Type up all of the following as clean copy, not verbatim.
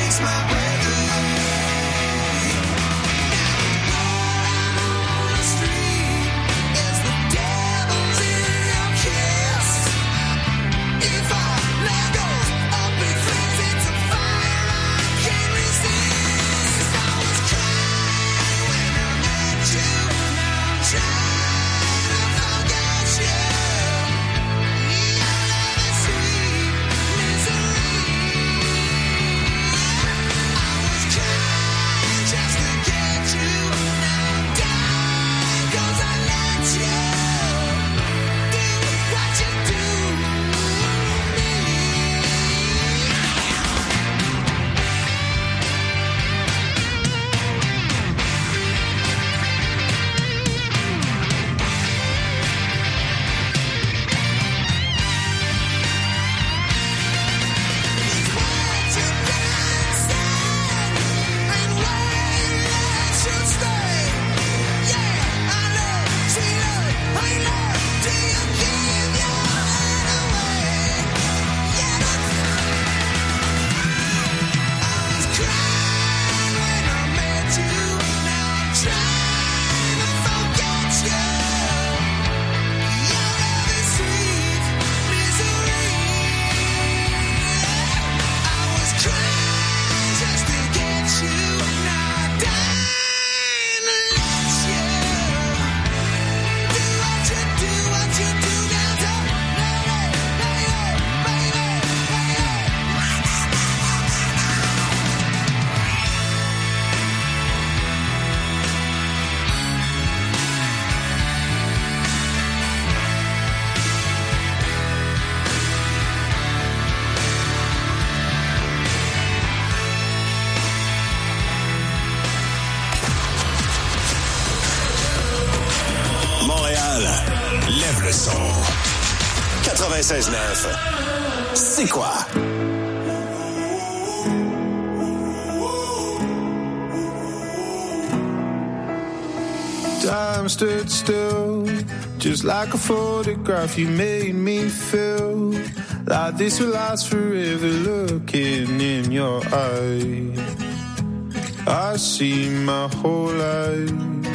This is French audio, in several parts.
Lève le son. 96.9. C'est quoi? Time stood still, just like a photograph. You made me feel like this will last forever. Looking in your eyes, I see my whole life.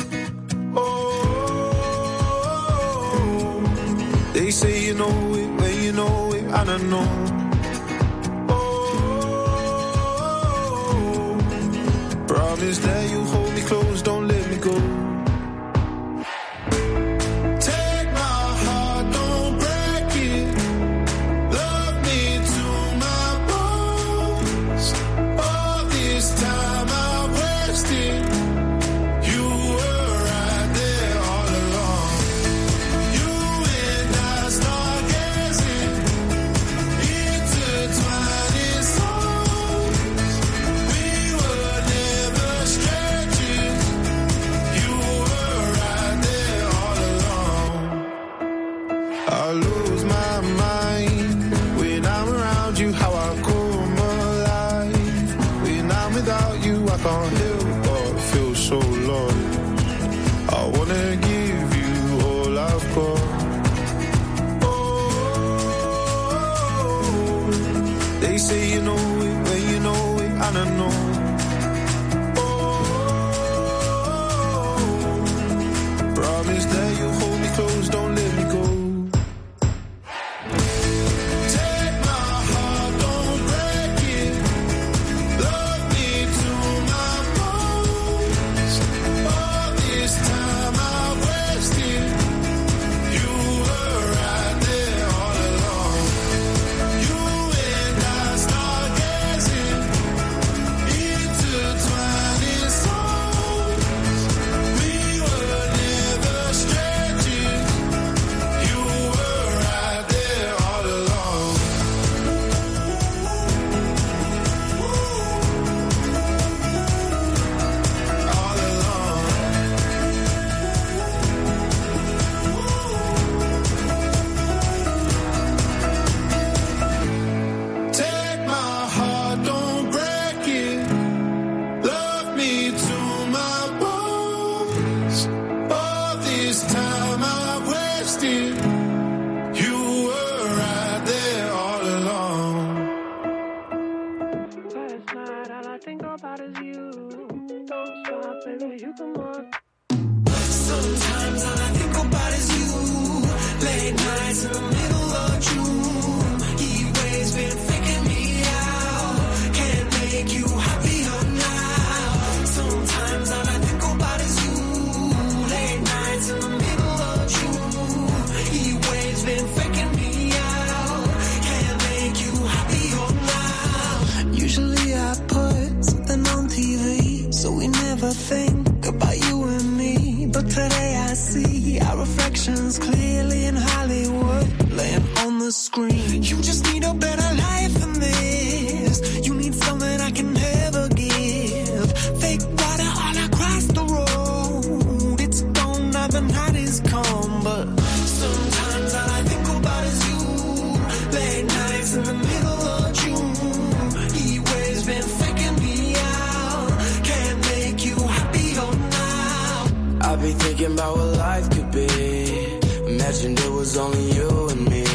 They say you know it when you know it, and I know. Oh, promise that you'll hold me close, don't let me go. Take my heart, don't break it. Love me to my bones. All this time I wasted. You were right there all along. You and I stargazing, intertwining souls. We were never strangers. You were right there all along. I lose my mind when I'm around you. How I come alive when I'm without you. I can't help but feel so lost. I wanna give you all I've got. Oh, they say you know it when you know it, and I know. Oh, promise that you'll hold me close, don't let me go. Take my heart, don't break it. Love me to my bones. All this time I wasted. You were right there all along. You and I stargazing, think about is you. Don't stop, baby, you come on. Sometimes all I think about is you. Late nights in the middle of June. Heat waves been faking me out. Can't make you happier now. Sometimes all I think about is you. Late nights in the middle of June. Heat waves been faking me out. Can't make you happier now. Usually I put something on TV, so we never think about you and me. But today I see our reflections clearly in Hollywood, laying on the screen. You just need a better life than this. You need something I can never give. Fake water all across the road. It's gone now, the night is come. But sometimes all I think about is you. Late nights in the middle of June. Heat waves been faking me out. Can't make you happier now. I be thinking about what life could be. Imagined it was only you and me.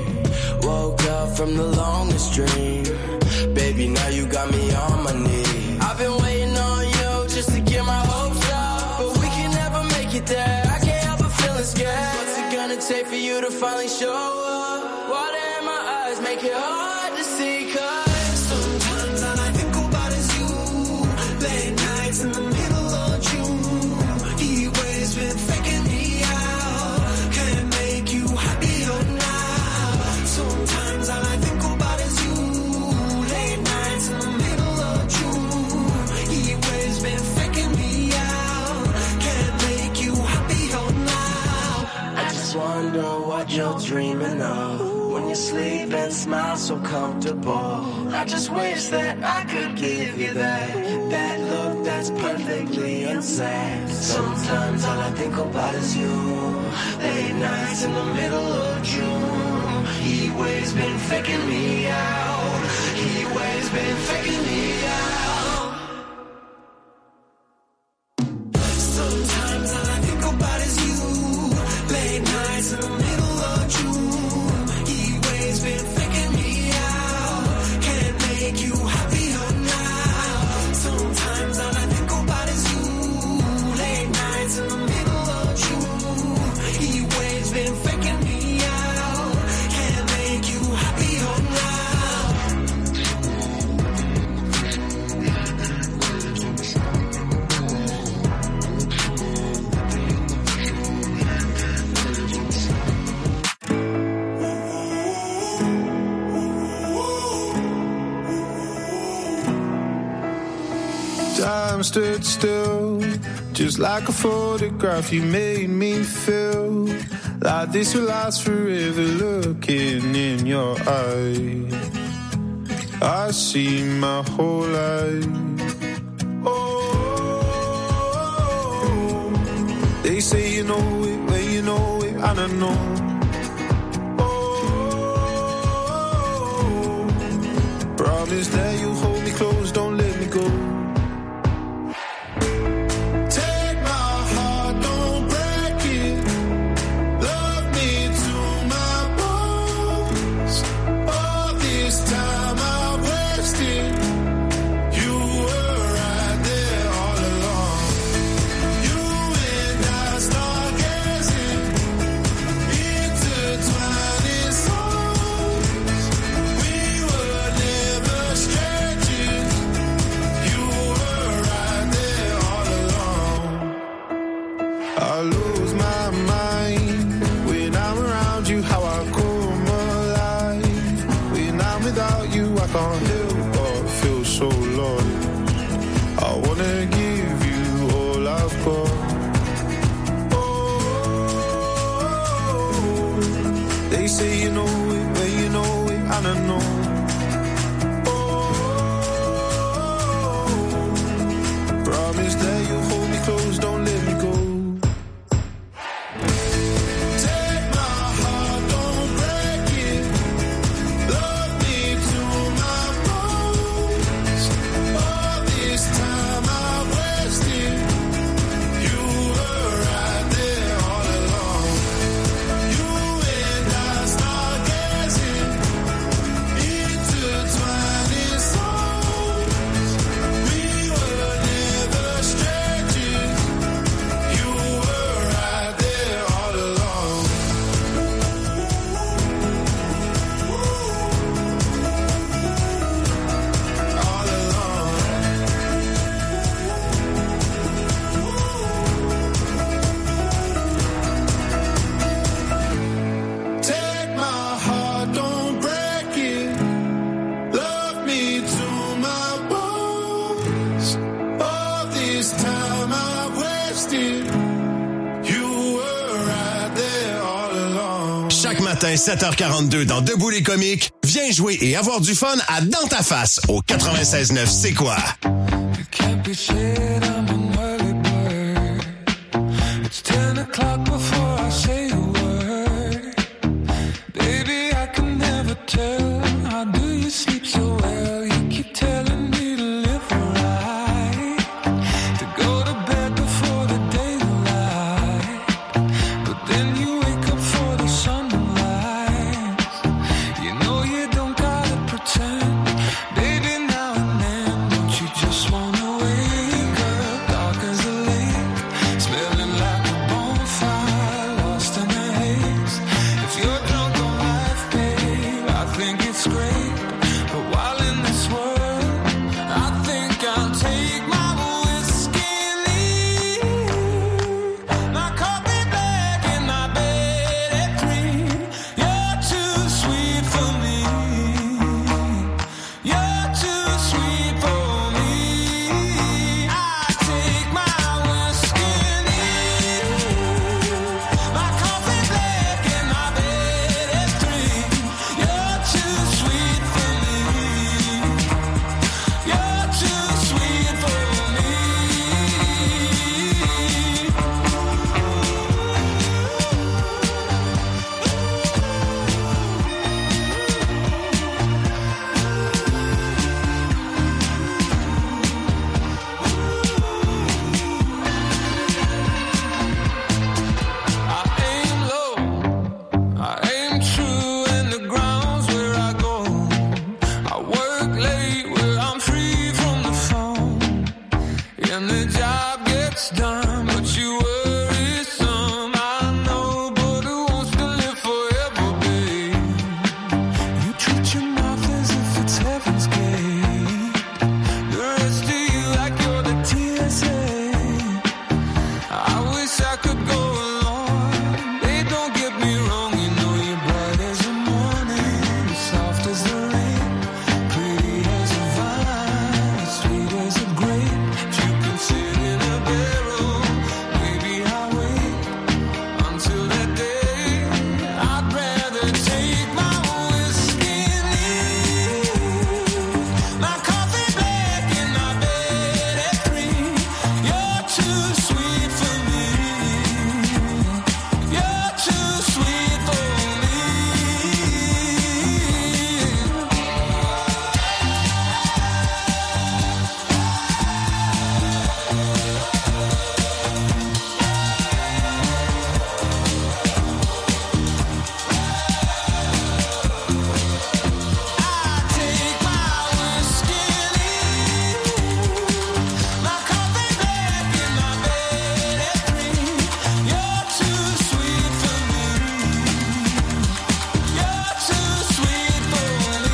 Woke up from the longest dream. Baby, now you got me on my knees. I've been waiting on you just to get my hopes up, but we can never make it there. I can't help but feeling scared. What's it gonna take for you to finally show up? Water in my eyes make it hard to see, cause sometimes all I think about is you. Late nights in the middle of June. Heat waves been faking me out. Can't make you happier now. Sometimes all I think about is you. Late nights in the middle of June. Heat waves been faking me out. Can't make you happier now. I just wonder what you're dreaming of when you sleep and smile so comfortable. I just wish that I could give you that look that's perfectly insane. Sometimes all I think about is you. Late nights in the middle of June. Heat waves been faking me out. Heat waves been faking me out. Sometimes all I think about is you. Late nights in the middle of June. Heat waves been faking me out. Can't make you happier now. Sometimes all I think about is you. Late nights in the middle of June. Heat waves been faking me out. Can't make you happier now. Time stood still, just like a photograph. You made me feel like this will last forever. Looking in your eyes, I see my whole life. Oh, they say you know it when you know it, and I know. Oh, promise that you'll hold me close, don't let me go. Can't help but feel so lost. I wanna give you all I've got. Oh, they say you know it when you know it, and I know. Oh, promise that you'll hold me close, don't let me go. matin, 7h42 dans Debout les comiques. Viens jouer et avoir du fun à Dans ta face au 96.9 C'est quoi? You can't be shit, I'm an early bird. It's 10 o'clock before I say a word. Baby, I can never tell. How do you sleep so well? You keep telling me to live right, to go to bed before the daylight. But then you wake up for the sunrise. You know you don't gotta pretend. Baby, now and then, don't you just wanna wake up dark as a lake, smelling like a bonfire, lost in the haze. If you're drunk on life, babe, I think it's great. But while in this world, I think I'll take my whiskey and leave. My coffee black and my bed at green. You're too sweet for me. You're too sweet for me. I take my whiskey and leave. My coffee black and my bed at green. You're too sweet for me. You're too sweet for me. I aim low, I aim true, and the ground's where I go. I work late where I'm free from the phone, and the job gets done, but you worry some. I know, but who wants to live forever, babe? You treat your mouth as if it's heaven's gate. The rest of you like you're the TSA. I wish I could go along. Hey, don't get me wrong, you know you're bright as the morning, soft as the rain, pretty as a vine, sweet as a grape. If you can sit in a barrel, maybe I'll wait until that day. I'd rather take my whiskey and leave. My coffee black and my bed at green. You're too sweet for me. You're too sweet for me. I take my whiskey and leave. My coffee black and my bed at green. You're too sweet for me. You're too sweet for me.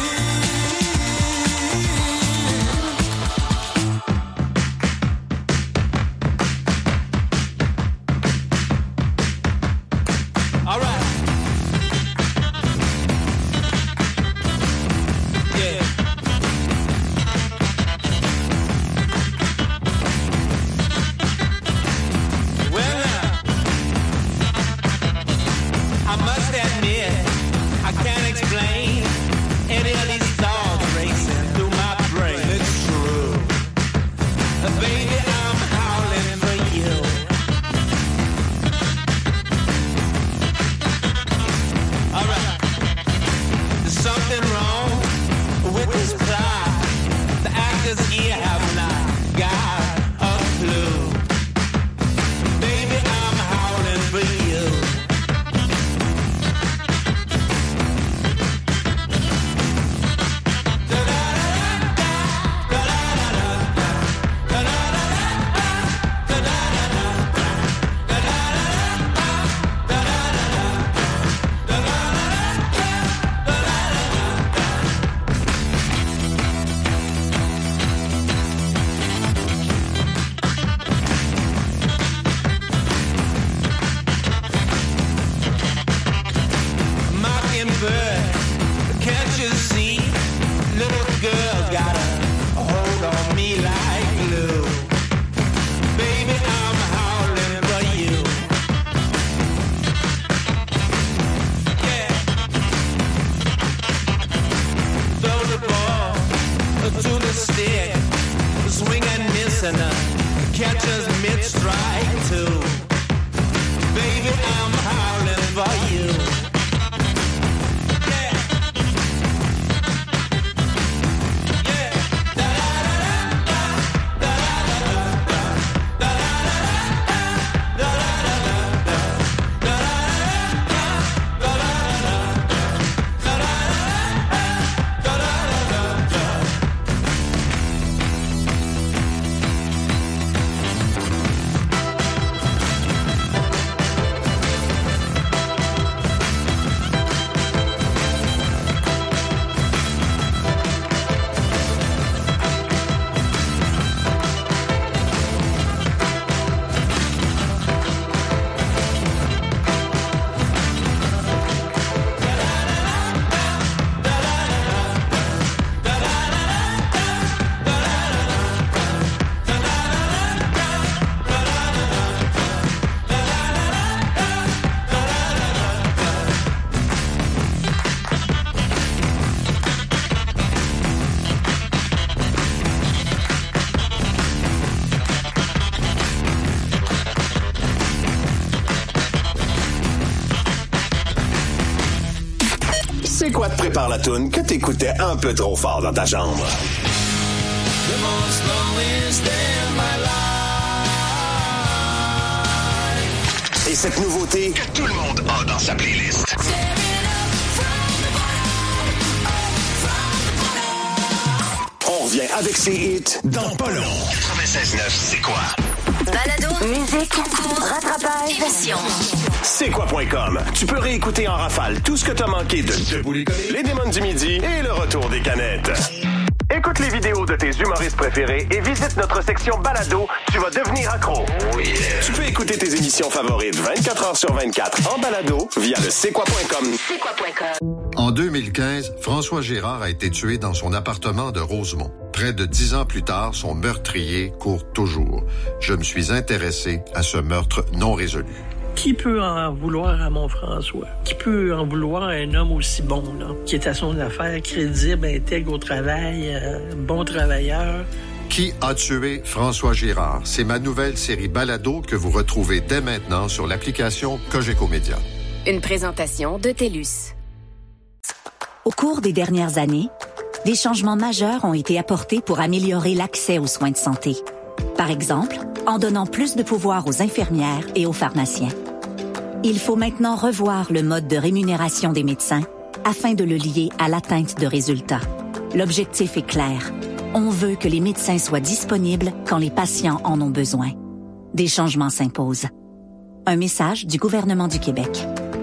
All right. Yeah. Well, now, I must admit, I can't explain any of these thoughts racing through my brain. It's true. Baby, I'm howling for you. All right. There's something wrong with this plot. The actors here have not got a clue. Baby, I'm howling for you. catch us mid-strike too. Baby, I'm howling for you. C'est quoi te prépare la toune que t'écoutais un peu trop fort dans ta chambre? The most loneliest day of my life. Et cette nouveauté que tout le monde a dans sa playlist. On revient avec ses hits dans pas long. 96.9, c'est quoi? Balado, musique, concours, rattrapage, émission. C'est quoi.com. Tu peux réécouter en rafale tout ce que t'as manqué de Debout les comiques, Les Démons du Midi et le retour des canettes. Écoute les vidéos de tes humoristes préférés et visite notre section balado. Tu vas devenir accro. Oh yeah. Tu peux écouter tes émissions favorites 24 heures sur 24 en balado via le c'est quoi.com. C'est quoi.com. En 2015, François Gérard a été tué dans son appartement de Rosemont. Près de 10 ans plus tard, son meurtrier court toujours. Je me suis intéressé à ce meurtre non résolu. Qui peut en vouloir à mon François? Qui peut en vouloir à un homme aussi bon, là, qui est à son affaire, crédible, intègre au travail, bon travailleur? Qui a tué François Gérard? C'est ma nouvelle série balado que vous retrouvez dès maintenant sur l'application Cogeco Média. Une présentation de TELUS. Au cours des dernières années, des changements majeurs ont été apportés pour améliorer l'accès aux soins de santé. Par exemple, en donnant plus de pouvoir aux infirmières et aux pharmaciens. Il faut maintenant revoir le mode de rémunération des médecins afin de le lier à l'atteinte de résultats. L'objectif est clair. On veut que les médecins soient disponibles quand les patients en ont besoin. Des changements s'imposent. Un message du gouvernement du Québec.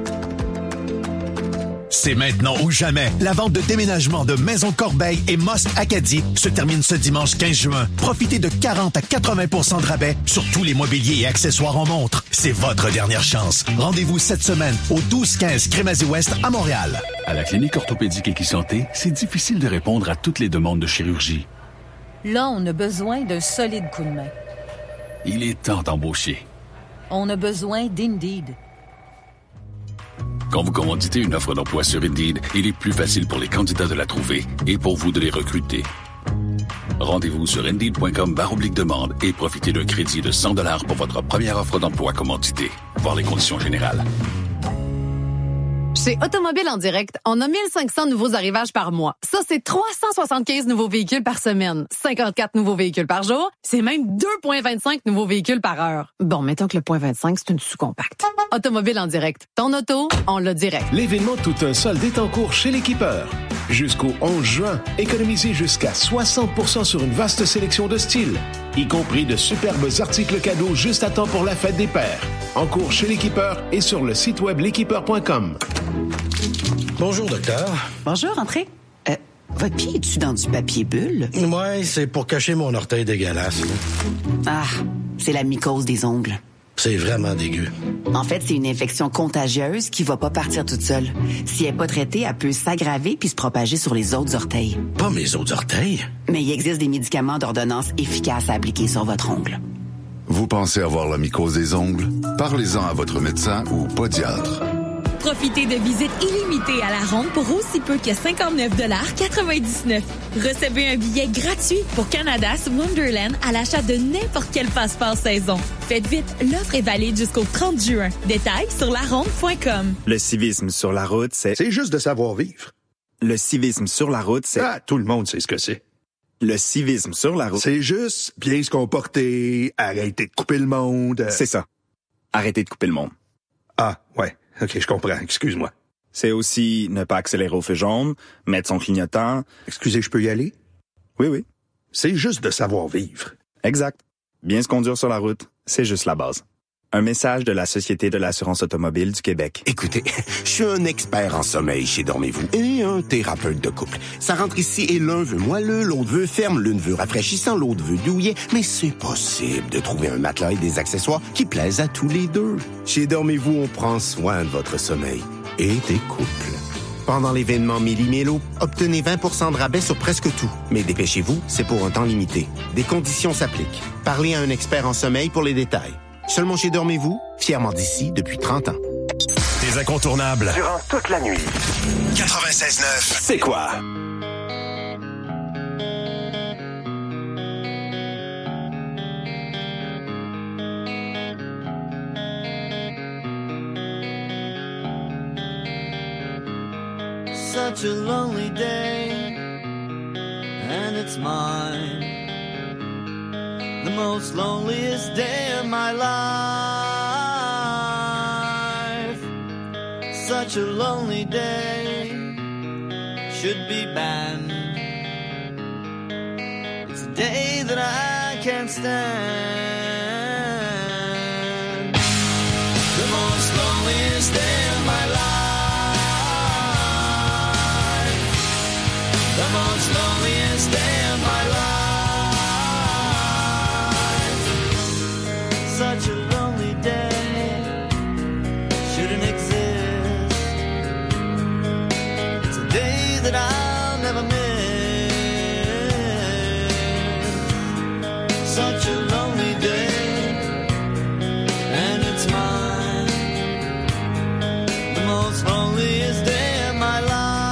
C'est maintenant ou jamais. La vente de déménagement de Maison Corbeil et Most Acadie se termine ce dimanche 15 juin. Profitez de 40 à 80% de rabais sur tous les mobiliers et accessoires en montre. C'est votre dernière chance. Rendez-vous cette semaine au 1215 Crémazie-Ouest à Montréal. À la Clinique orthopédique Équisanté, c'est difficile de répondre à toutes les demandes de chirurgie. Là, on a besoin d'un solide coup de main. Il est temps d'embaucher. On a besoin d'Indeed. Quand vous commanditez une offre d'emploi sur Indeed, il est plus facile pour les candidats de la trouver et pour vous de les recruter. Rendez-vous sur Indeed.com/demande et profitez d'un crédit de 100$ pour votre première offre d'emploi commanditée. Voir les conditions générales. Chez Automobile en direct, on a 1500 nouveaux arrivages par mois. Ça, c'est 375 nouveaux véhicules par semaine, 54 nouveaux véhicules par jour. C'est même 2,25 nouveaux véhicules par heure. Bon, mettons que le 0,25, c'est une sous-compacte. Automobile en direct. Ton auto, on l'a direct. L'événement Tout un solde est en cours chez l'Équipeur. Jusqu'au 11 juin, économisez jusqu'à 60% sur une vaste sélection de styles, y compris de superbes articles cadeaux juste à temps pour la fête des pères. En cours chez l'Équipeur et sur le site web l'équipeur.com. Bonjour, docteur. Bonjour, entrez. Votre pied est-tu dans du papier bulle? Ouais, c'est pour cacher mon orteil dégueulasse. Ah, c'est la mycose des ongles. C'est vraiment dégueu. En fait, c'est une infection contagieuse qui va pas partir toute seule. Si elle n'est pas traitée, elle peut s'aggraver puis se propager sur les autres orteils. Pas mes autres orteils? Mais il existe des médicaments d'ordonnance efficaces à appliquer sur votre ongle. Vous pensez avoir la mycose des ongles? Parlez-en à votre médecin ou podiatre. Profitez de visites illimitées à la ronde pour aussi peu que 59,99 $. Recevez un billet gratuit pour Canada's Wonderland à l'achat de n'importe quel passeport saison. Faites vite, l'offre est valide jusqu'au 30 juin. Détails sur laronde.com. Le civisme sur la route, c'est... C'est juste de savoir vivre. Le civisme sur la route, c'est... Ah, tout le monde sait ce que c'est. Le civisme sur la route... C'est juste bien se comporter, arrêter de couper le monde. C'est ça. Arrêter de couper le monde. Ah, ouais. OK, je comprends. Excuse-moi. C'est aussi ne pas accélérer au feu jaune, mettre son clignotant... Excusez, je peux y aller? Oui, oui. C'est juste de savoir vivre. Exact. Bien se conduire sur la route, c'est juste la base. Un message de la Société de l'assurance automobile du Québec. Écoutez, je suis un expert en sommeil chez Dormez-vous et un thérapeute de couple. Ça rentre ici et l'un veut moelleux, l'autre veut ferme, l'une veut rafraîchissant, l'autre veut douillet. Mais c'est possible de trouver un matelas et des accessoires qui plaisent à tous les deux. Chez Dormez-vous, on prend soin de votre sommeil et des couples. Pendant l'événement Méli-Mélo, obtenez 20 % de rabais sur presque tout. Mais dépêchez-vous, c'est pour un temps limité. Des conditions s'appliquent. Parlez à un expert en sommeil pour les détails. Seulement chez Dormez-vous, fièrement d'ici depuis 30 ans. Des incontournables. Durant toute la nuit. 96.9. C'est quoi? Such a lonely day, and it's mine. The most loneliest day of my life. Such a lonely day should be banned. It's a day that I can't stand. The most loneliest day of my life. The most loneliest day of my life. Such a lonely day shouldn't exist. It's a day that I'll never miss. Such a lonely day, and it's mine. The most loneliest day of my life.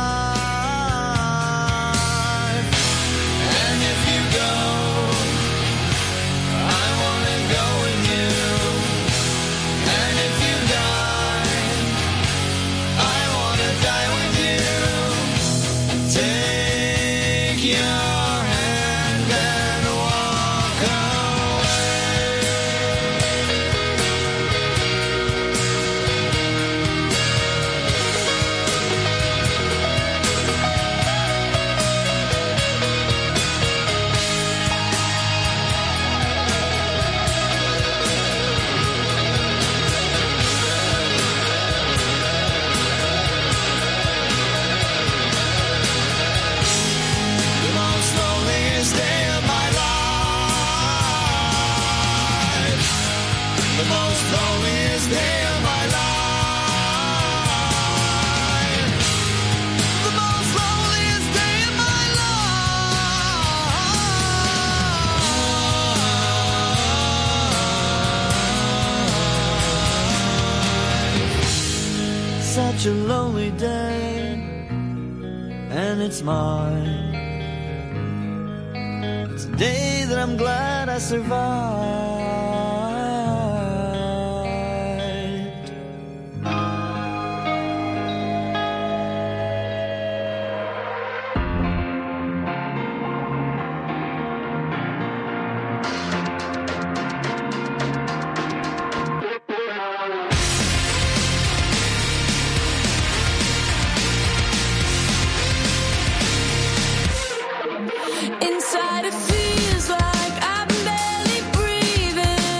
Such a lonely day, and it's mine. It's a day that I'm glad I survived. Inside it feels like I'm barely breathing.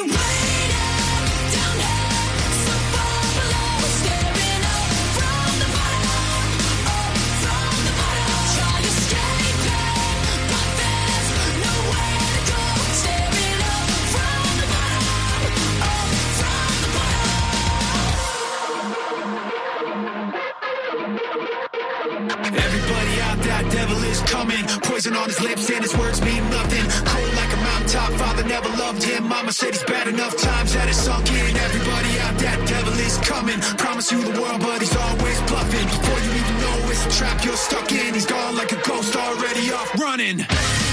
Everybody out, that devil is coming. Poison on his lips and his words mean nothing. Cold like a mountaintop, father never loved him. Mama said he's bad enough times that it's sunk in. Everybody out, that devil is coming. Promise you the world, but he's always bluffing. Before you even know it's a trap you're stuck in. He's gone like a ghost, already off running.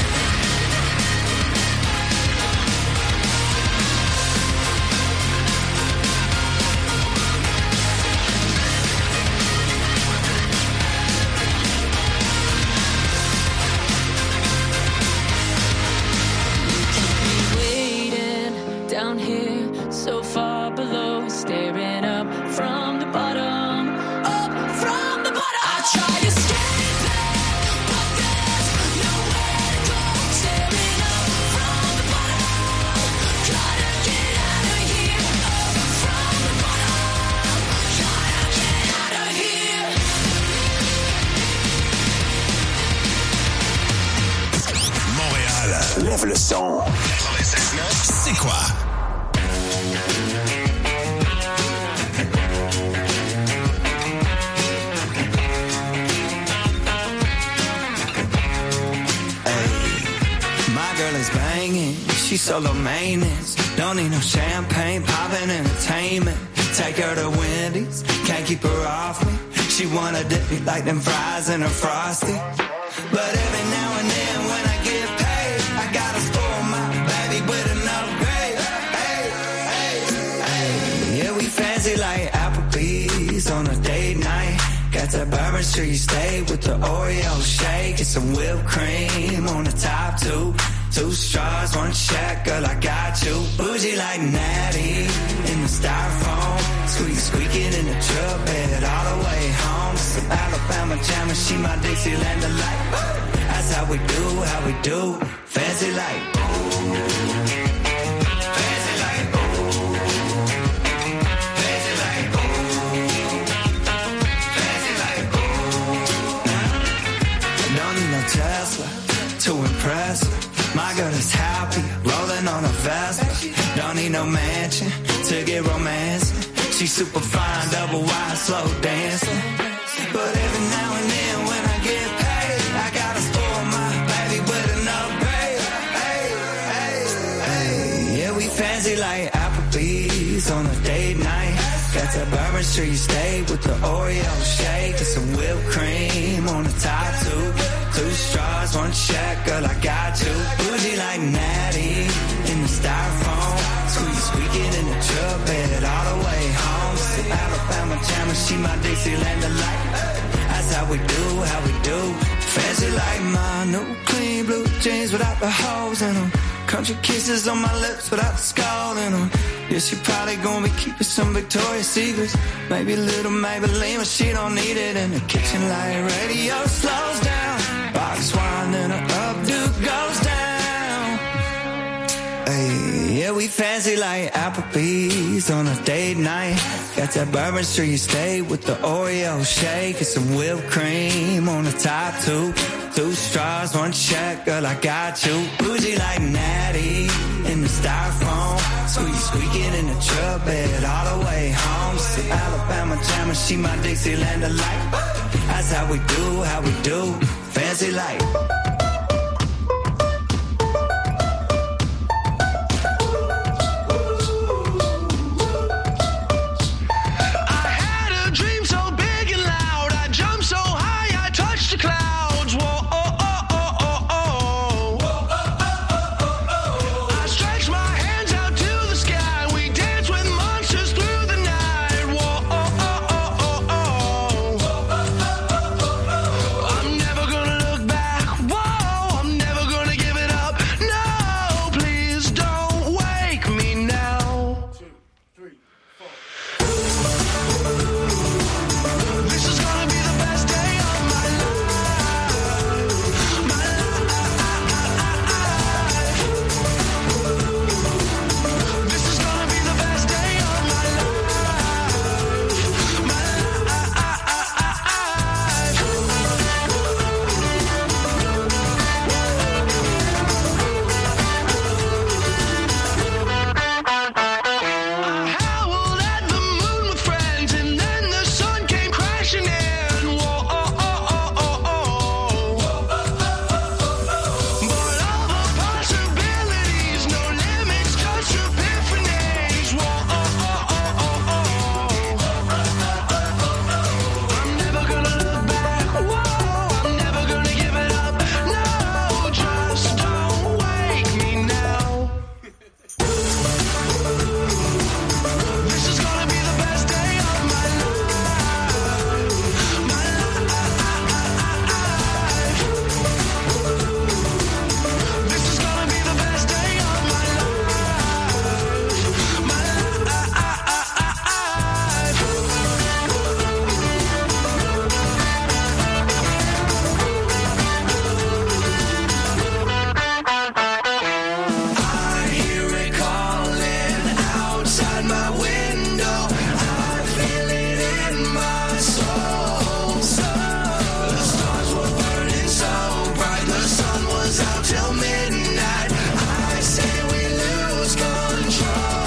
Down here, so far below, staring up from the bottom, up from the bottom. I try to escape it, but there's nowhere to go. Staring up from the bottom, gotta get out of here. Up from the bottom, gotta get out of here. Montréal, lève le son. 96.9, c'est quoi? She's solo maintenance. Don't need no champagne, poppin' entertainment. Take her to Wendy's, can't keep her off me. She wanna dip me like them fries in a Frosty. But every now and then when I get paid, I gotta spoil my baby with an upgrade. Hey, hey, hey. Yeah, we fancy like Applebee's on a date night. Got that Bourbon Street steak with the Oreo shake and some whipped cream on the top two. 2 straws, 1 check, girl, I got you. Bougie like Natty in the styrofoam. Squeaking in the truck bed all the way home. Some Alabama jam and she my Dixieland delight. That's how we do, fancy like. Fancy like. Fancy like. Fancy like. Don't need no Tesla to impress her. My girl is happy, rolling on a Vespa. Don't need no mansion to get romance. She's super fine, double wide, slow dancing. But every now and then when I get paid, I gotta spoil my baby with an upgrade. Hey, hey, hey. Yeah, we fancy like Applebee's on a date night. Got that Bourbon Street steak with the Oreo shake and some whipped cream on the top two. 2 straws, 1 check, girl, I got you. Bougie like Natty in the styrofoam. Squeaking in the truck bed all the way home. Some Alabama jam and she my Dixieland delight. That's how we do. Fancy like my new clean blue jeans without the holes in them. Country kisses on my lips without the skull in them. Yeah, she probably gonna be keeping some Victoria's Secrets. Maybe a little Maybelline, but she don't need it. In the kitchen like radio slows down. Box wine and her updo goes down. Hey, yeah, we fancy like Applebee's on a date night. Got that Bourbon Street steak with the Oreo shake and some whipped cream on the top two. 2 straws, 1 check, girl, I got you. Bougie like Natty in the styrofoam. Squeaking in the truck bed all the way home. Some Alabama jam and she my Dixieland delight. That's how we do, fancy like. I'm never gonna look back. Whoa. my window. I feel it in my soul. The stars were burning so bright, the sun was out till midnight. I say we lose control.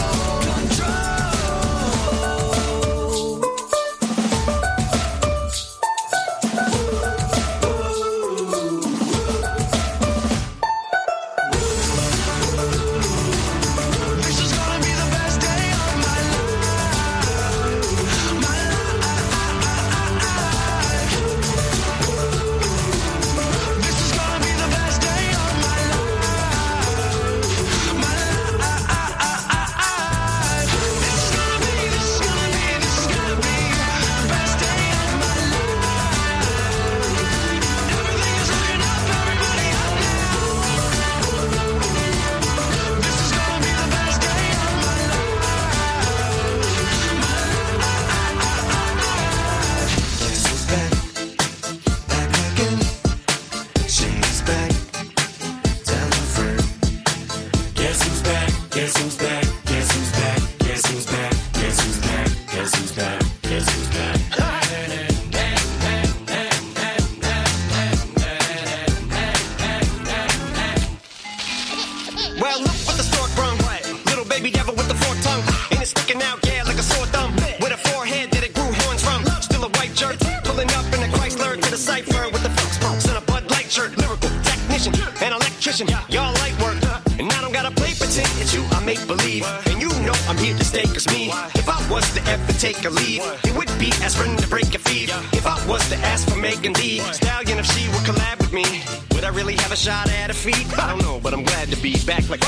Well, look what the stork brung. Little baby devil with the forked tongue. And it's sticking out, yeah, like a sore thumb. With a forehead that it grew horns from. Still a white shirt, pulling up in a Chrysler to the cipher with the Fox Spokes and a Bud Light shirt. Lyrical technician, an electrician, y'all light work. And I don't gotta play pretend, it's you I make believe. And you know I'm here to stay, cause me, if I was to ever take a lead, it would be aspirin to break your feet. If I was to ask for Megan Thee Stallion, if she would collab with me, would I really have a shot at her feet? I don't know, but I'm glad to be back like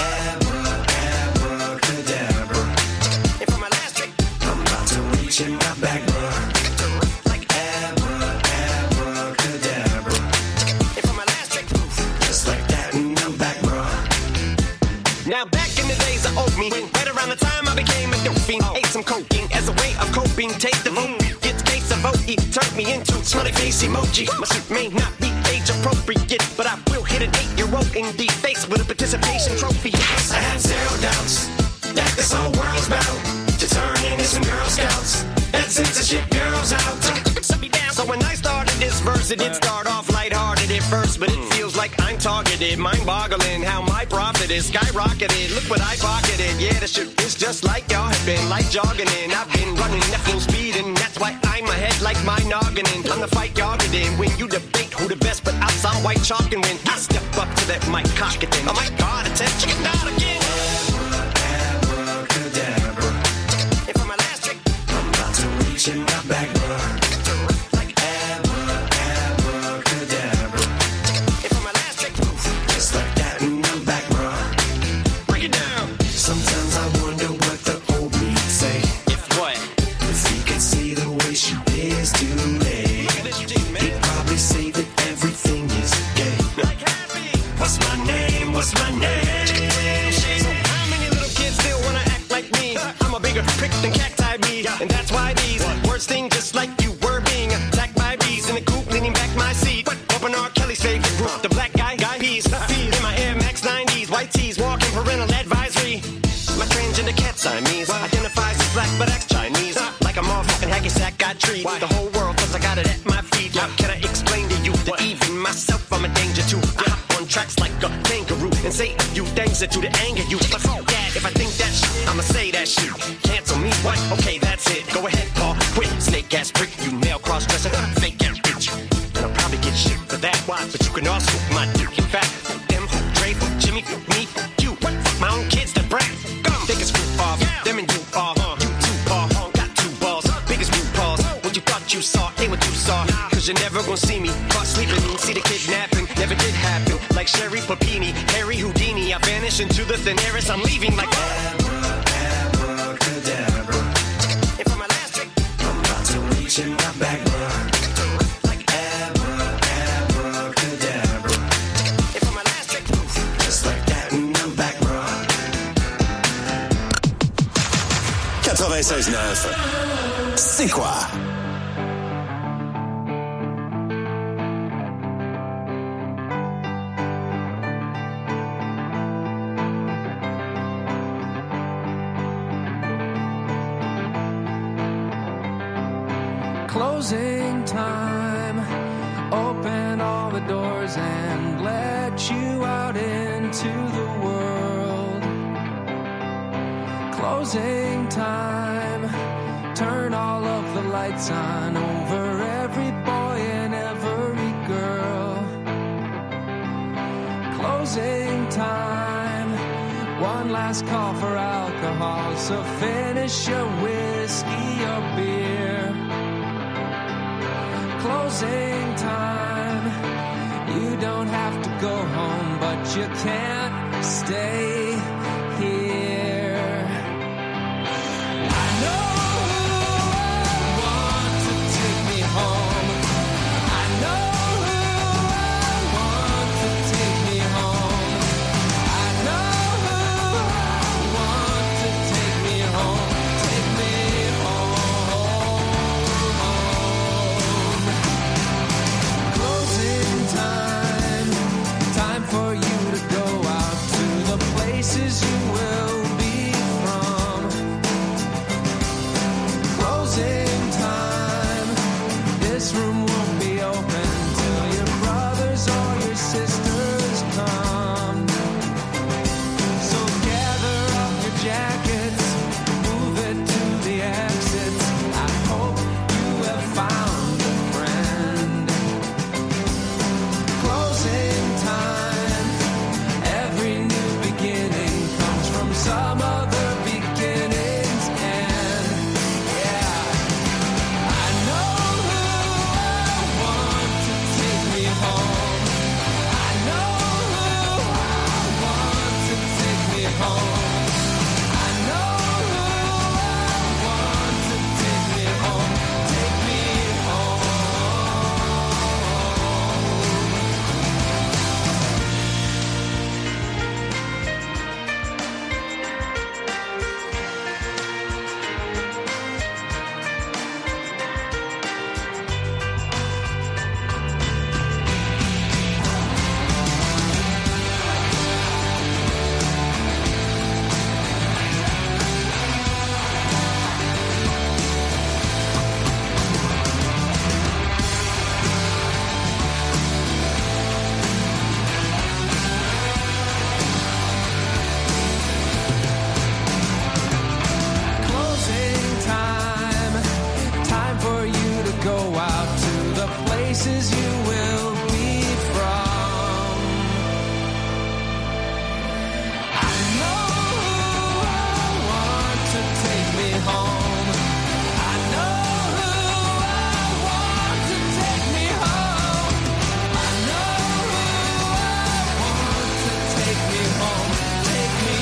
abracadabra. And for my last trick, I'm about to reach in my back, bruh. Like abracadabra. And for my last trick, just like that, and I'm back, bruh. Now back in the days of old me, right around the time I became a dope fiend, ate some cocaine as a way of coping. Take the vote, get case of OE, turned me into smiley face emoji. My suit may not be age appropriate, but I will hit an 8-year-old in the face with a participation trophy. I have zero doubts that this whole world's bound to turn into some Girl Scouts and censorship girls out. So when I started this verse, it did start off lighthearted at first, but it feels like I'm targeted, mind-boggling how my profit is skyrocketed. Look what I pocketed, yeah, the shit is just like y'all have been, like jogging in. I've been running at full speed, and that's why I'm ahead like my noggin. I'm the fight y'all get in when you debate who the best, but I saw white chalk and when I step up to that mic, cock it in. Oh my God, attention, not again. Abracadabra. And for my last trick, I'm about to reach in my back, bruh. What's my name? So how many little kids still wanna act like me? I'm a bigger prick than cacti be, and that's why these words sting just like you were being attacked by bees in the coop, leaning back my seat. Bumping R. Kelly's favorite group, the black guy peas. In my Air Max 90s, white tees, walking parental advisory. My transgender cat Siamese identifies as black but acts Chinese. Like a motherfucking hacky sack, got treat the whole world cause I got it at my feet. How can I explain to you that even myself I'm a danger to? I hop on tracks like a kangaroo and say a few things that do to anger you. But fuck that, if I think that shit, I'ma say that shit. Cancel me, what? Okay, that's it. Go ahead, Paul, quit. Snake ass prick, you male cross-dresser, fake ass bitch. And I'll probably get shit for that, why? But you can also my dick. In fact, fuck them, fuck Dre, fuck Jimmy, fuck me, fuck you. What? Fuck my own kids that brag. Go, take a screw off, them and you off. You too, Paul, got two balls, biggest root balls. What you thought you saw, ain't what you saw. Cause you're never gonna see me caught sleeping, see the kidnapping, never did happen. Like Sherry Papini, Harry Houdini, I vanish into the thin air as I'm leaving like abracadabra. And for my last trick, I'm about to reach in my back, bruh. Like abracadabra. And for my last trick, just like that, and I'm back, bruh. 96.9, c'est quoi? Closing time. Open all the doors and let you out into the world. Closing time. Turn all of the lights on over every boy and every girl. Closing time. One last call for alcohol, so finish your whiskey or beer. Closing time. You don't have to go home, but you can't stay here. I know who I want to take me home. I know who I want to take me home. I know who I want to take me home. Take me home. Closing time. Time for you to go out to the places you will be from. Closing time. This room won't be open till your brothers or your sisters come. So gather up your jackets, move it to the exits. I hope you have found a friend. Closing time. Every new beginning comes from some other beginning's end. Yeah. I know who I want to take me home. I know who I want to take me home. I know who I want to take me home. Take me closing time. Time for you to go out to the places you will be from. I know who I want to take me home. I know who I want to take me home. I know who I want to take me home. Take me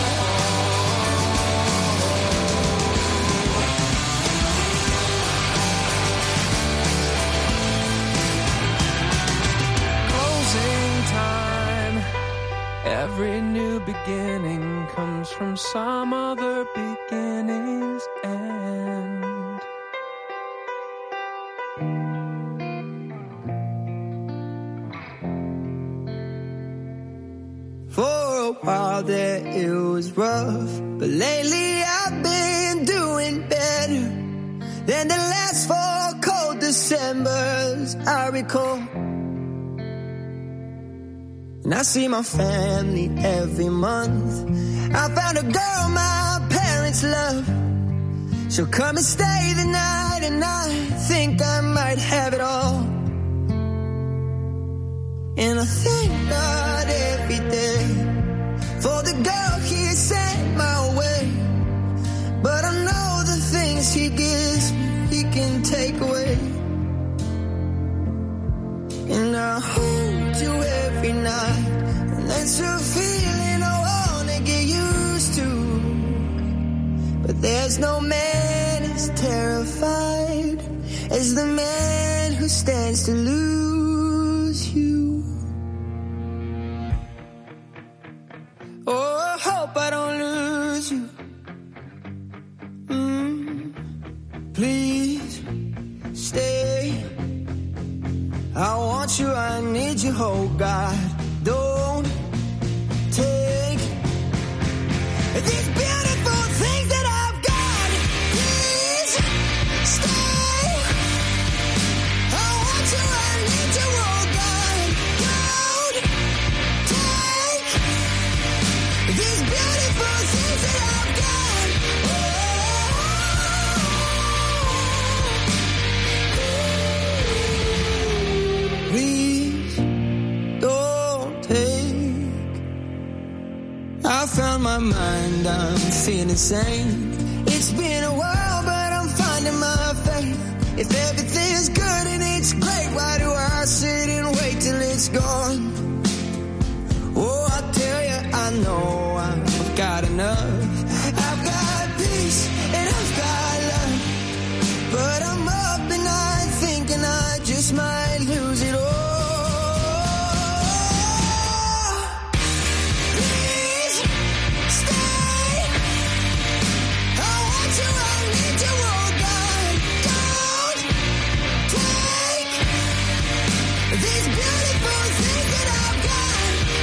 closing time. Every new beginning comes from some other beginning's end. For a while there it was rough, but lately I've been doing better than the last 4 cold Decembers I recall. And I see my family every month. I found a girl my parents love. She'll come and stay the night, and I think I might have it all. And I thank God every day for the girl He sent my way. But I know the things He gives me, He can take away. And I hold you every night, and that's a feeling I wanna get used to. But there's no man as terrified as the man who stands to lose you. Oh, I hope I don't lose you. Please stay. I want you, I need you, oh God. Don't take these beautiful things that I've got. Please stay. mind, I'm feeling sane. It's been a while, but I'm finding my faith. If everything's good and it's great, why do I sit and wait till it's gone? Oh, I tell you, I know I've got enough. I've got peace and I've got love, but I'm up and I'm thinking I just might lose it all. Please stay. I want you, I need you, oh God. Don't take these beautiful things that I've got.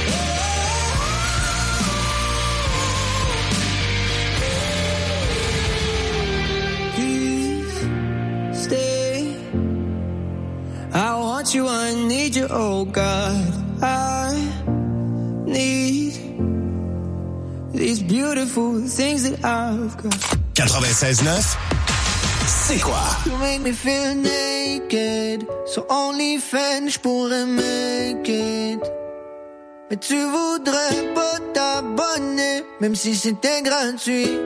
Please stay. I want you, I need you, oh God. I need these beautiful things that I've got. 96.9, c'est quoi? You make me feel naked, so only fan j'pourrais make it. Mais tu voudrais pas t'abonner, même si c'était gratuit.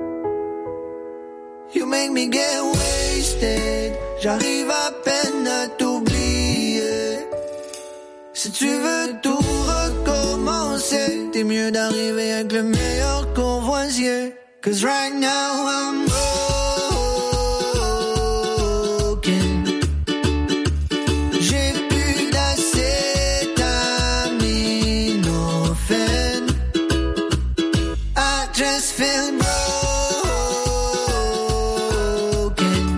You make me get wasted, j'arrive à peine à t'oublier. Si tu veux tout recommencer, t'es mieux d'arriver avec le meilleur courvoisier. Cause right now I'm broken. J'ai plus d'acétaminophène. I just feel broken.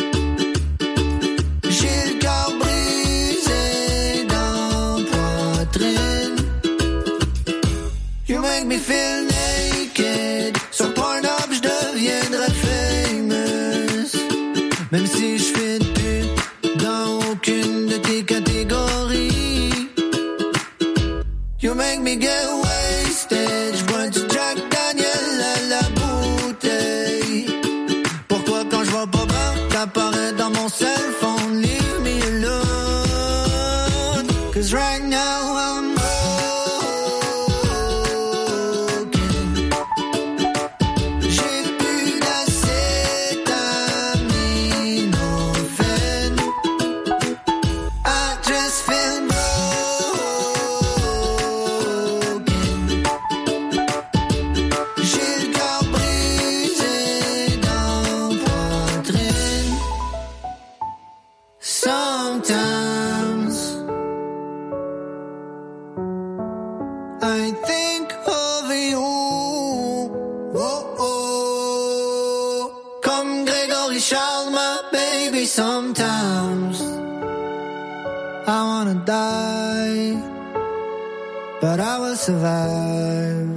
J'ai le cœur brisé dans la poitrine. You make me feel naked. Sur Pornhub, je deviendrai famous. Même si je fais plus dans aucune de tes catégories. You make me get wasted. Je bois du Jack Daniel à la bouteille. Pourquoi quand je vois pas bien, t'apparais dans mon cell phone? Leave me alone. Cause right now I'm I think of you. Oh, oh. Comme Grégory Charles, my baby, sometimes I wanna die, but I will survive.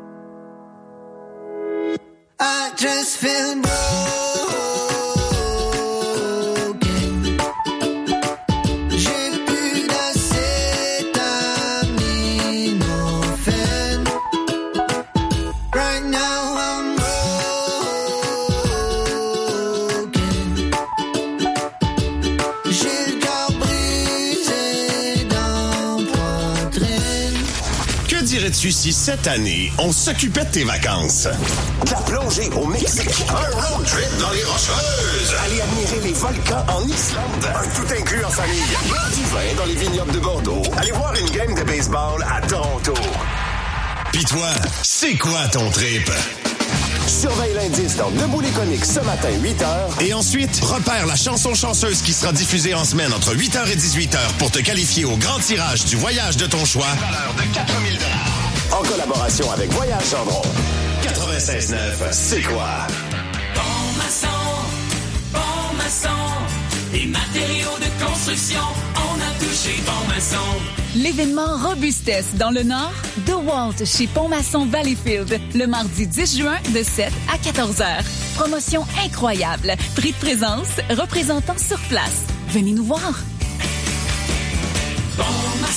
I just feel broken. J'ai plus d'acétaminophène. Right now I'm broken. J'ai le cœur brisé dans la poitrine. Que dirais-tu si cette année, on s'occupait de tes vacances? De la plongée au Mexique. Un road trip dans les Rocheuses. Aller admirer les volcans en Islande. Un tout inclus en famille. Boire du vin dans les vignobles de Bordeaux. Aller voir une game de baseball à Toronto. Pis toi, c'est quoi ton trip? Surveille l'indice dans Debout les comiques ce matin, 8h. Et ensuite, repère la chanson chanceuse qui sera diffusée en semaine entre 8h et 18h pour te qualifier au grand tirage du voyage de ton choix. Valeur de 4 000 $. En collaboration avec Voyage Gendron. 96.9, c'est quoi? Bon maçon, des matériaux de construction, on a touché Bon Maçon. L'événement Robustesse dans le Nord, DeWalt chez Pont-Maçon Valleyfield, le mardi 10 juin de 7 à 14 heures. Promotion incroyable, prix de présence, représentant sur place. Venez nous voir. Bon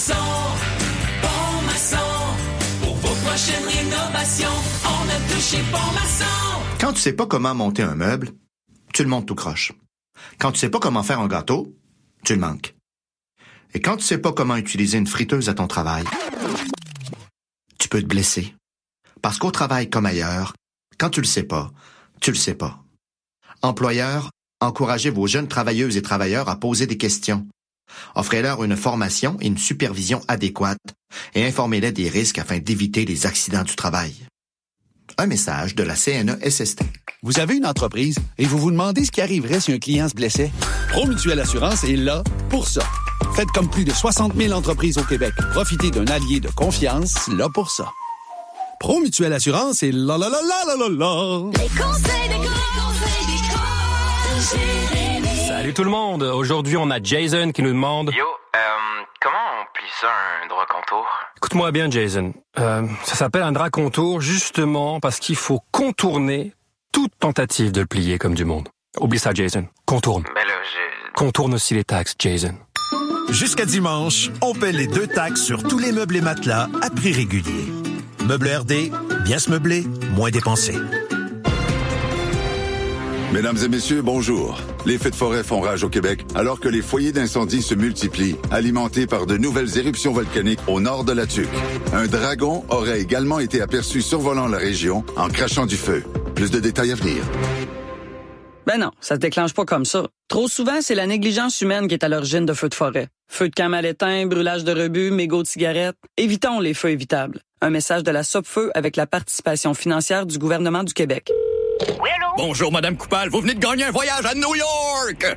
maçon, pour vos prochaines rénovations, on a touché Bon Maçon. Quand tu sais pas comment monter un meuble, tu le montes tout croche. Quand tu sais pas comment faire un gâteau, tu le manques. Et quand tu sais pas comment utiliser une friteuse à ton travail, tu peux te blesser. Parce qu'au travail comme ailleurs, quand tu le sais pas, tu le sais pas. Employeurs, encouragez vos jeunes travailleuses et travailleurs à poser des questions. Offrez-leur une formation et une supervision adéquate et informez-les des risques afin d'éviter les accidents du travail. Un message de la CNESST. Vous avez une entreprise et vous vous demandez ce qui arriverait si un client se blessait? Promutuelle Assurance est là pour ça. Faites comme plus de 60 000 entreprises au Québec. Profitez d'un allié de confiance là pour ça. Promutuelle Assurance est là. Les conseils des Salut tout le monde! Aujourd'hui, on a Jason qui nous demande... Yo, comment on plie ça, un drap contour? Écoute-moi bien, Jason. Ça s'appelle un drap contour justement parce qu'il faut contourner toute tentative de le plier comme du monde. Oublie ça, Jason. Contourne. Ben là, Contourne aussi les taxes, Jason. Jusqu'à dimanche, on paie les 2 taxes sur tous les meubles et matelas à prix régulier. Meubles RD, bien se meubler, moins dépenser. Mesdames et messieurs, bonjour. Les feux de forêt font rage au Québec alors que les foyers d'incendie se multiplient, alimentés par de nouvelles éruptions volcaniques au nord de la Tuque. Un dragon aurait également été aperçu survolant la région en crachant du feu. Plus de détails à venir. Ben non, ça se déclenche pas comme ça. Trop souvent, c'est la négligence humaine qui est à l'origine de feux de forêt. Feux de camp mal éteints, brûlage de rebut, mégots de cigarettes. Évitons les feux évitables. Un message de la Sopfeu avec la participation financière du gouvernement du Québec. Oui, allô? Bonjour, Madame Coupal. Vous venez de gagner un voyage à New York!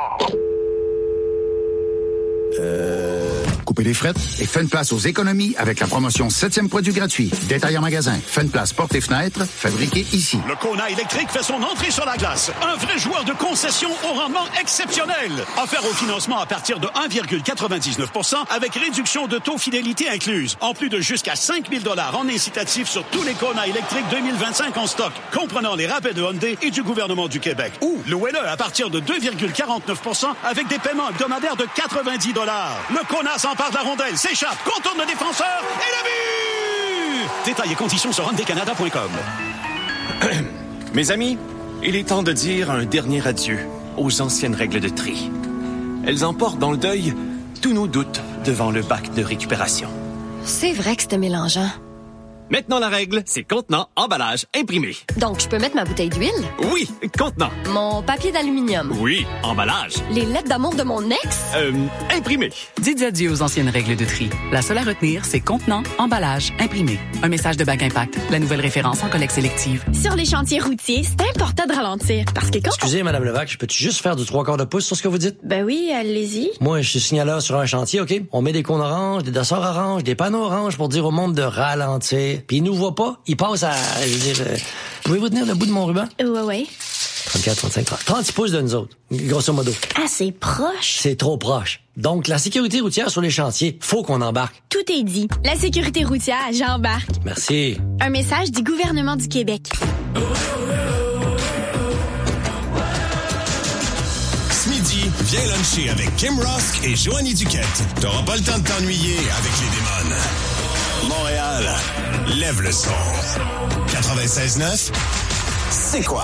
Coupez les frettes et faites place aux économies avec la promotion 7e produit gratuit. Détail en magasin. Faites place portes et fenêtres, fabriqué ici. Le Kona électrique fait son entrée sur la glace. Un vrai joueur de concession au rendement exceptionnel. Offert au financement à partir de 1,99% avec réduction de taux fidélité incluse. En plus de jusqu'à 5 000 $ en incitatif sur tous les Kona électriques 2025 en stock, comprenant les rappels de Hyundai et du gouvernement du Québec. Ou louez-le à partir de 2,49% avec des paiements hebdomadaires de 90 $. Le Kona s'empare de la rondelle, s'échappe, contourne le défenseur et le but! Détails et conditions sur hyundaicanada.com. Mes amis, il est temps de dire un dernier adieu aux anciennes règles de tri. Elles emportent dans le deuil tous nos doutes devant le bac de récupération. C'est vrai que c'était mélangeant. Maintenant, la règle, c'est contenant, emballage, imprimé. Donc, je peux mettre ma bouteille d'huile? Oui, contenant. Mon papier d'aluminium? Oui, emballage. Les lettres d'amour de mon ex? Imprimé. Dites adieu aux anciennes règles de tri. La seule à retenir, c'est contenant, emballage, imprimé. Un message de Bac Impact, la nouvelle référence en collecte sélective. Sur les chantiers routiers, c'est important de ralentir parce que quand... Excusez, Madame Levac, je peux-tu juste faire du 3/4 de pouce sur ce que vous dites? Ben oui, allez-y. Moi, je suis signaleur sur un chantier, OK? On met des cônes oranges, des dossards oranges, des panneaux oranges pour dire au monde de ralentir. Puis ils nous voient pas, ils passent à... Je veux dire, pouvez-vous tenir le bout de mon ruban? Ouais. 34, 35, 30. 30 pouces de nous autres, grosso modo. Ah, c'est proche. C'est trop proche. Donc, la sécurité routière sur les chantiers, faut qu'on embarque. Tout est dit. La sécurité routière, j'embarque. Merci. Un message du gouvernement du Québec. Ce midi, viens luncher avec Kim Rosk et Joanie Duquette. T'auras pas le temps de t'ennuyer avec les démons. Montréal, lève le son. 96.9, c'est quoi?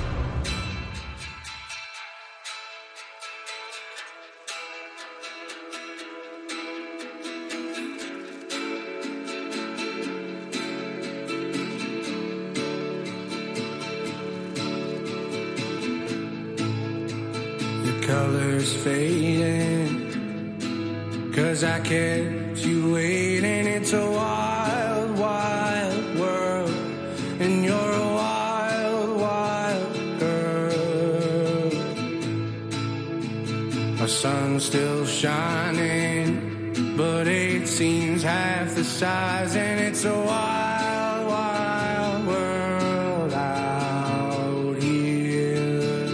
Colors fading, 'cause I kept you waiting. It's a wild, wild world, and you're a wild, wild girl. Our sun's still shining, but it seems half the size, and it's a wild, wild world out here.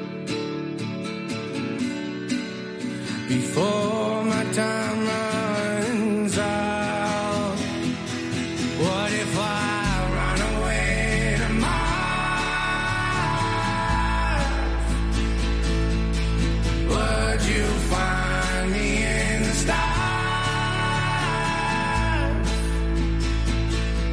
Before my time runs out, what if I run away to Mars? Would you find me in the stars?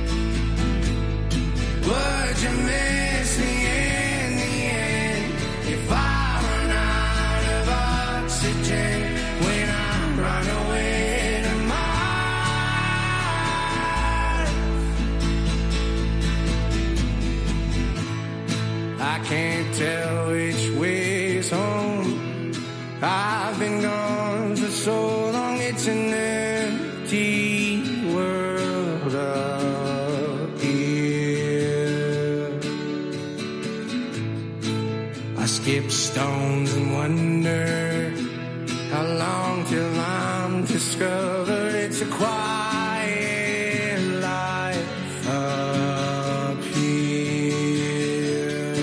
I can't tell which way's home. I've been gone for so long, it's an empty world up here. I skip stones and wonder how long till I'm discovered. It's a quiet life up here.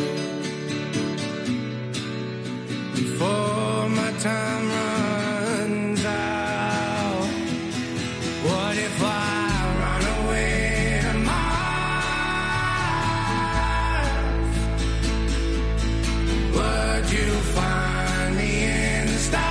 Before my time runs out, what if I run away to Mars? Would you find me in the stars?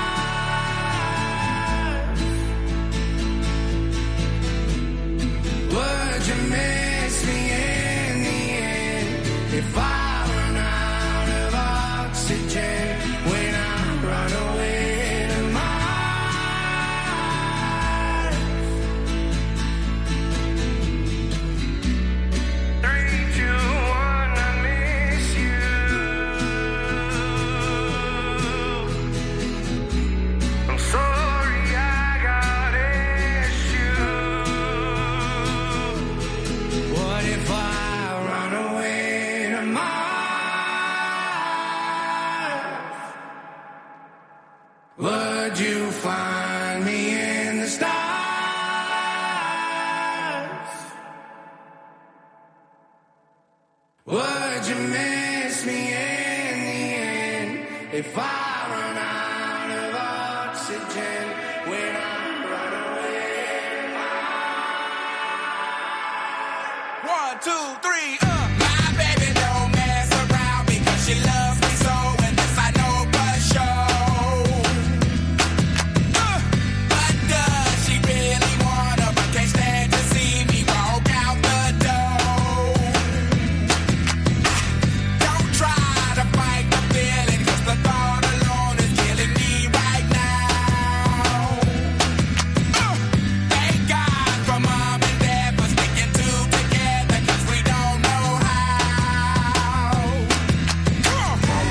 Would you miss me in the end if I run out of oxygen when I run away to Mars? 3, 2, 1, I miss you. I'm sorry I got issues. What if I run away to Mars? Would you find me in the stars? Would you miss me in the end if I run out of oxygen when I run away to Mars? 1, 2, 3, My baby don't mess around because she loves me so, and this I know for sure. But does she really wanna, but can't stand to see me walk out the door? Don't try to fight the feeling, 'cause the thought alone is killing me right now. Thank God for mom and dad for sticking two together, 'cause we don't know how. Come on.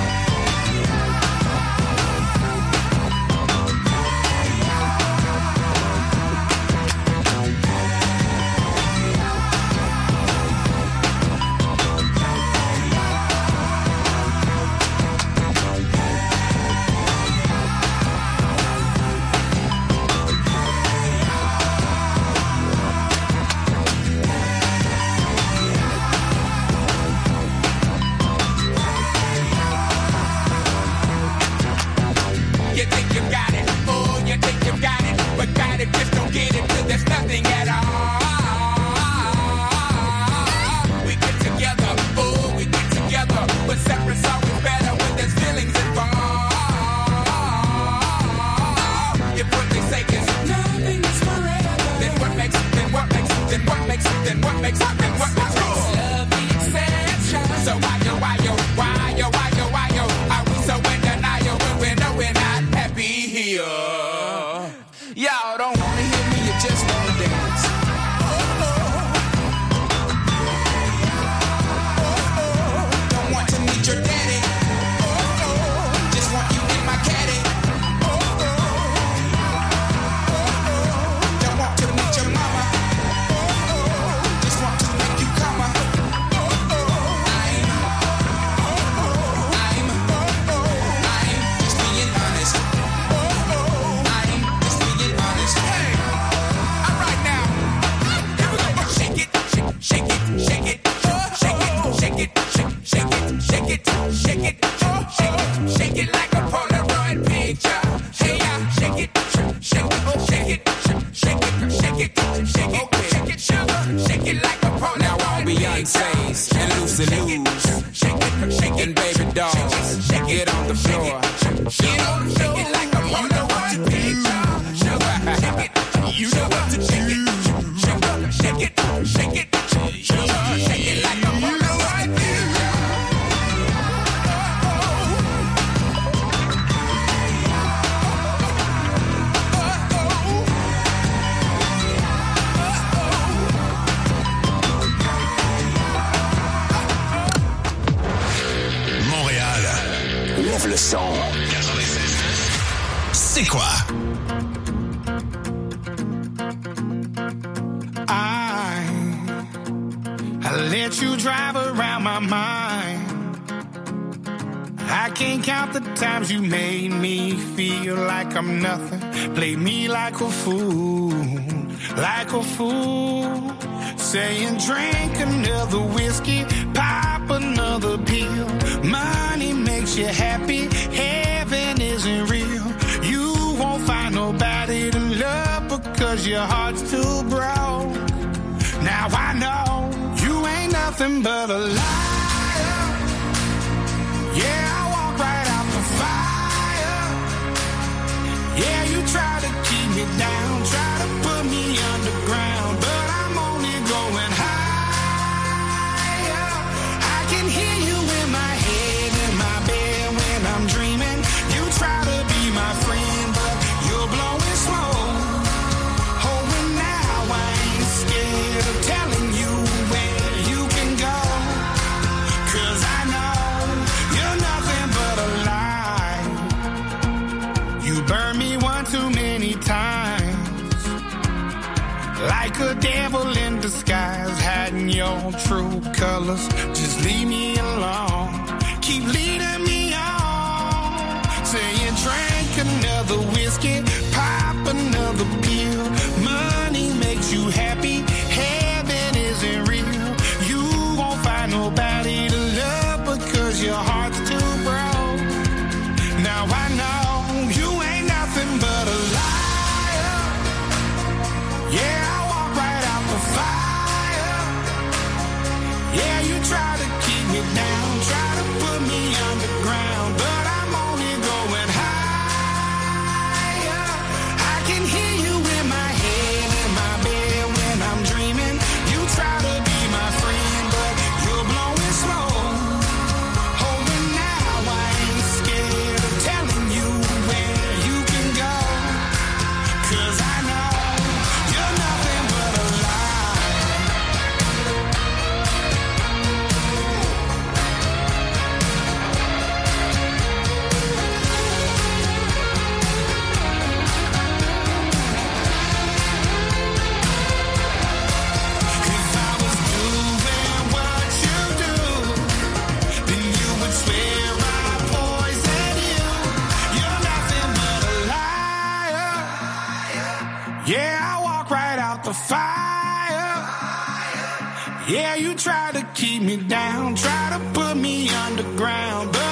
You think you got it, oh, you think you got it, but got it, just don't get it till there's nothing at all. We get together, oh, we get together, but separate's always better when there's feelings involved. If what they say is nothing is forever, then what makes it, then what makes it, then what makes it, then what makes it, then what makes it? Love the exception. So why are we so in denial when we know we're not happy here? Y'all don't wanna hear me, you just wanna dance. Don't want to meet your daddy. Just want you in my caddy. Don't want to meet your mama. Just want to make you come. I'm just being honest. I'm just being honest. Hey, all right now. Here we go. Shake it, shake it, shake it, shake it, shake it, shake it, shake it, shake it, shake it, shake it like a Polaroid picture. Hey, shake it, shake it, shake it, shake it, shake it, shake it, shake it, sugar, shake it like a Polaroid. Now all Beyonce's and Lucy Lou's, shake it, baby dolls, get on the floor, shake it like a Polaroid picture. Sugar, shake it, you know what to shake it, sugar, shake it, shake it, sugar, shake it like a Polaroid picture. lève le son. 96.9. C'est quoi? I let you drive around my mind. I can't count the times you made me feel like I'm nothing. Play me like a fool, like a fool. Saying drink another whiskey, pop another pill. Money makes you happy, heaven isn't real. You won't find nobody to love because your heart's too broke. Now I know you ain't nothing but a liar. Yeah, I walk right out the fire. Yeah, you try to keep me down, try to put me underground, but I'm only going higher. I can hear you in my head, in my bed when I'm dreaming. You try to be my friend, but you're blowing smoke. Oh, and now I ain't scared of telling you where you can go. 'Cause I know you're nothing but a lie. You burned me one too many times, like a devil in disguise, hiding your true colors. Just leave me alone, keep leading me on. Saying drink another whiskey, pop another pill. Money makes you happy, heaven isn't real. You won't find nobody to love because your heart's too broke. Now I know you ain't nothing but a liar. Yeah, I walk right out the fire. Yeah, you try to keep me down, try to put me underground, but I'm only going higher. I can hear you in my head, in my bed when I'm dreaming. You try to be my friend, but you're blowing smoke. Oh, and now I ain't scared of telling you where you can go. 'Cause I know you're nothing but a lie. If I was doing what you do, then you would swear I poisoned you. You're nothing but a liar. Yeah, I walk right out the fire. Yeah, you try to keep me down, try to put me underground, but